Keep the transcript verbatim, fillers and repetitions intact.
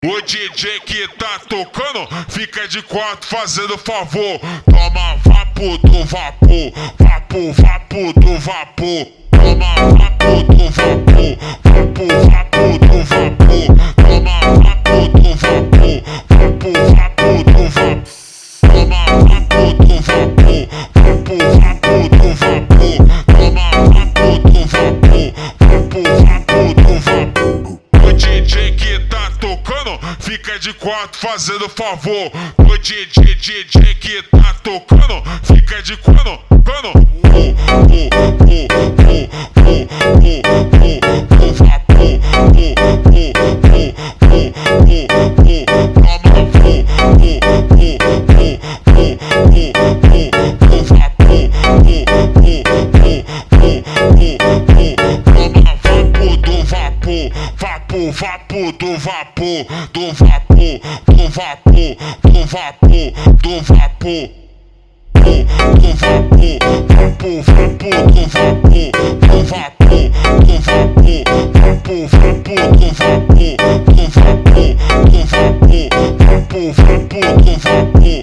O D J que tá tocando fica de quatro fazendo favor. Toma vapo do vapor, vapo, vapo do vapor. Toma vapo do vapor, vapo, vapo do vapor. Toma vapo do vapor, vapo, vapo do vapor. Toma vapo do vapor, vapo, vapo do vapor. Toma vapo do vapor, vapo, vapo do vapor. O D J que tá tocando fica de quatro fazendo favor. O D J, D J que tá tocando fica de quatro, quando o o o o o o o vapor, o o o o o toma o o o o o o vapor, o o o o toma vapo do vapor, vapo, vapo do vapor, do vapor, do vapor, do vapor, do vapor, do vapor, vapo, vapo do vapor, do vapor, do vapor, vapo, vapo do vapor, do vapor, do vapor, vapo, vapo do vapor.